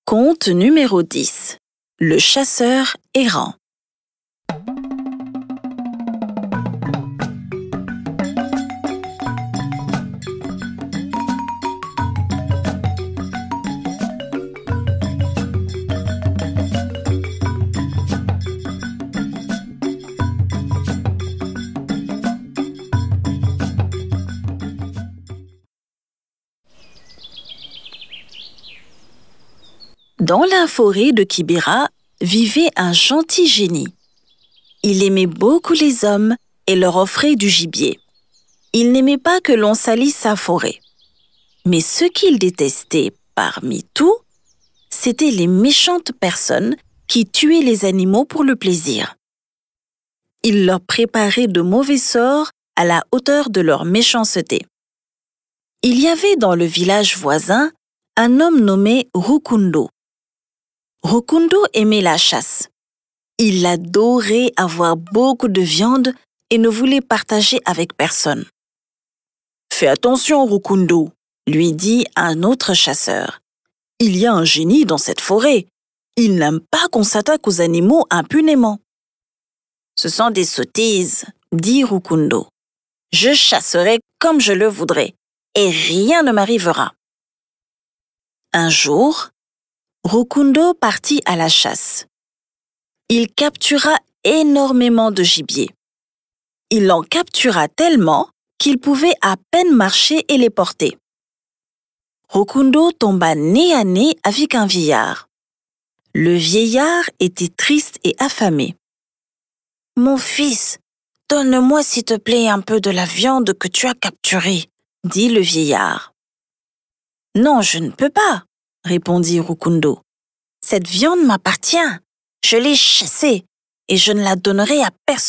Conte numéro 10. Le chasseur errant. Dans la forêt de Kibera vivait un gentil génie. Il aimait beaucoup les hommes et leur offrait du gibier. Il n'aimait pas que l'on salisse sa forêt. Mais ce qu'il détestait parmi tout, c'étaient les méchantes personnes qui tuaient les animaux pour le plaisir. Il leur préparait de mauvais sorts à la hauteur de leur méchanceté. Il y avait dans le village voisin un homme nommé Rukundo. Rukundo aimait la chasse. Il adorait avoir beaucoup de viande et ne voulait partager avec personne. « Fais attention, Rukundo », lui dit un autre chasseur. « Il y a un génie dans cette forêt. Il n'aime pas qu'on s'attaque aux animaux impunément. »« Ce sont des sottises, » dit Rukundo. « Je chasserai comme je le voudrais et rien ne m'arrivera. » Un jour, Rukundo partit à la chasse. Il captura énormément de gibier. Il en captura tellement qu'il pouvait à peine marcher et les porter. Rukundo tomba nez à nez avec un vieillard. Le vieillard était triste et affamé. « Mon fils, donne-moi s'il te plaît un peu de la viande que tu as capturée, » dit le vieillard. « Non, je ne peux pas, » répondit Rukundo. « Cette viande m'appartient. Je l'ai chassée et je ne la donnerai à personne. »«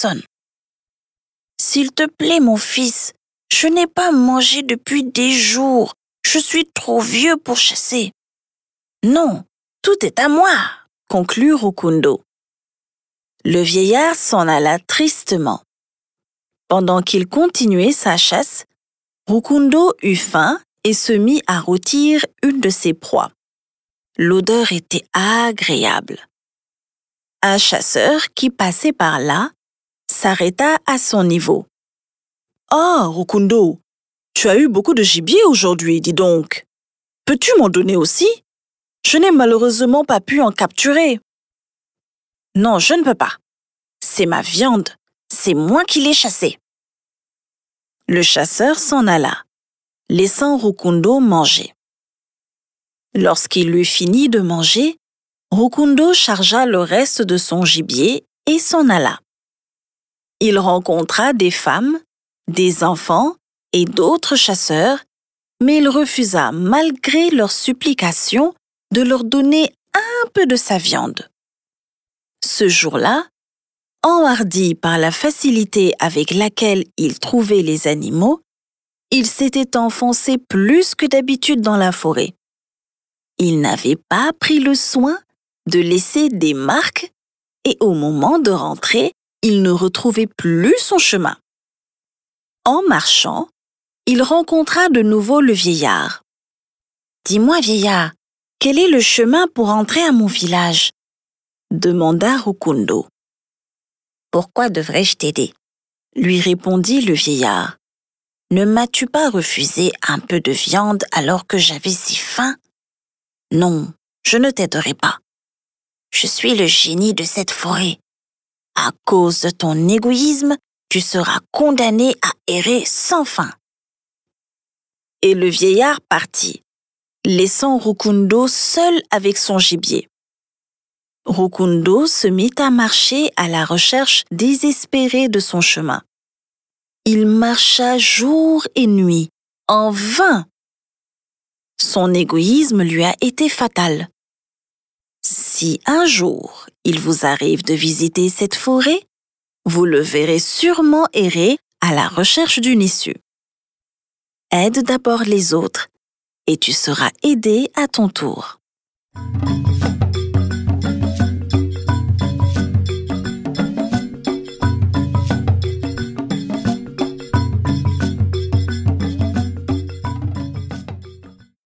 S'il te plaît, mon fils, je n'ai pas mangé depuis des jours. Je suis trop vieux pour chasser. »« Non, tout est à moi, » conclut Rukundo. Le vieillard s'en alla tristement. Pendant qu'il continuait sa chasse, Rukundo eut faim et se mit à rôtir une de ses proies. L'odeur était agréable. Un chasseur qui passait par là s'arrêta à son niveau. « Ah, Rukundo, tu as eu beaucoup de gibier aujourd'hui, dis donc. Peux-tu m'en donner aussi? Je n'ai malheureusement pas pu en capturer. »« Non, je ne peux pas. C'est ma viande, c'est moi qui l'ai chassée. » Le chasseur s'en alla, laissant Rukundo manger. Lorsqu'il eut fini de manger, Rukundo chargea le reste de son gibier et s'en alla. Il rencontra des femmes, des enfants et d'autres chasseurs, mais il refusa, malgré leurs supplications, de leur donner un peu de sa viande. Ce jour-là, enhardi par la facilité avec laquelle il trouvait les animaux, il s'était enfoncé plus que d'habitude dans la forêt. Il n'avait pas pris le soin de laisser des marques et au moment de rentrer, il ne retrouvait plus son chemin. En marchant, il rencontra de nouveau le vieillard. « Dis-moi, vieillard, quel est le chemin pour entrer à mon village ?» demanda Rukundo. « Pourquoi devrais-je t'aider ?» lui répondit le vieillard. « Ne m'as-tu pas refusé un peu de viande alors que j'avais si faim ? Non, je ne t'aiderai pas. Je suis le génie de cette forêt. À cause de ton égoïsme, tu seras condamné à errer sans fin. » Et le vieillard partit, laissant Rukundo seul avec son gibier. Rukundo se mit à marcher à la recherche désespérée de son chemin. Il marcha jour et nuit, en vain. Son égoïsme lui a été fatal. Si un jour il vous arrive de visiter cette forêt, vous le verrez sûrement errer à la recherche d'une issue. Aide d'abord les autres et tu seras aidé à ton tour.